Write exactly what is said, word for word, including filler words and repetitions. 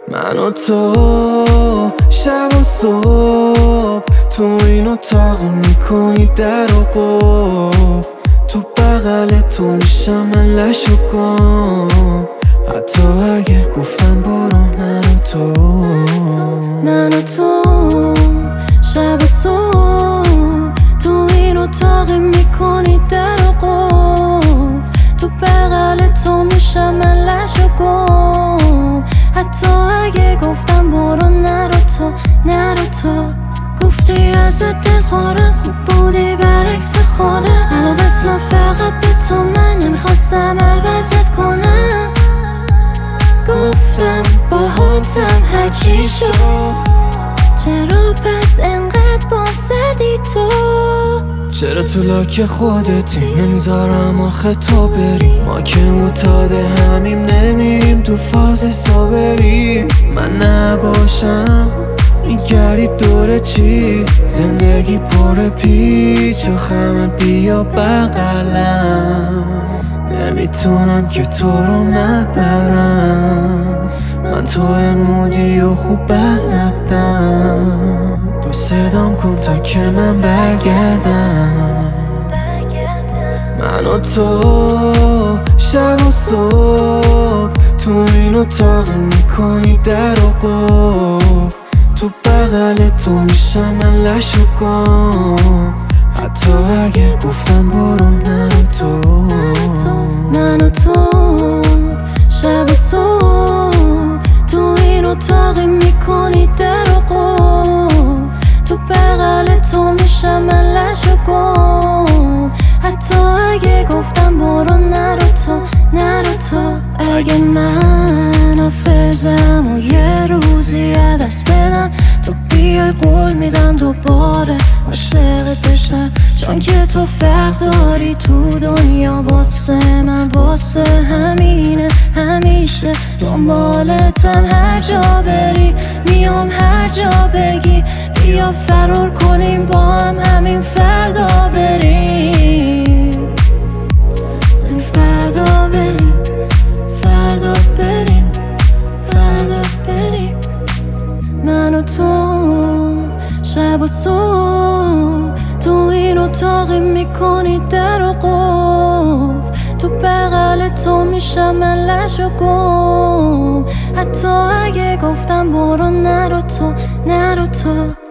من و تو شب و صبح تو این اتاق میکنی در و قفل، تو بغل تو میشم من لش و گم، حتی اگه گفتم برو نرو تو. من و تو شب و صبح تو این اتاق میکنی در و قفل، تو بغل تو میشم من لش و گم، حتی اگه گفتم برو نرو تو نرو تو. گفتی ازت دل خورم خوب بودی برعکس خودم، الان وصلم فقط به تو، من نمیخواستم عوضت کنم. گفتم باهاتم هرچی شد، چرا پس انقدر با سردی تو؟ چرا تو لاک خودتی نمیذارم آخه تو بری، ما که معتاد همیم نمیریم تو فاز صابری. من نباشم میگردی دور چی، زندگی پر پیچ و خمه، بیا بغلم، نمیتونم که تو رو نبرم، من تو مودی و خوب بلدم، تو صدام کن تا که من برگردم. من و تو شب و صبح تو این اتاق میکنی در و قفل، تو بغل تو میشم من لش و گم، حتی اگه گفتم برو نرو تو. من و تو شب و صبح تو این اتاق میکنی در و قفل، تو بغل تو میشم من لش و گم، حتی اگه گفتم برو نرو تو نرو تو. اگه من حافظم و یه روزی دست بدم، تو بیای قول میدم دوباره عاشقت بشم، چون که تو فرق داری تو دنیا واسه من، واسه همینه همیشه دنبالتم، هر جا بری میام هر جا بگی، بیا فرار کنیم با هم همین فردا بریم، این فردا بریم فردا بریم فردا بریم. من و تو شب و صبح تو این اتاق میکنی در و قفل، تو بغل تو میشم من لش و گم، حتی اگه گفتم برو نرو تو نرو تو.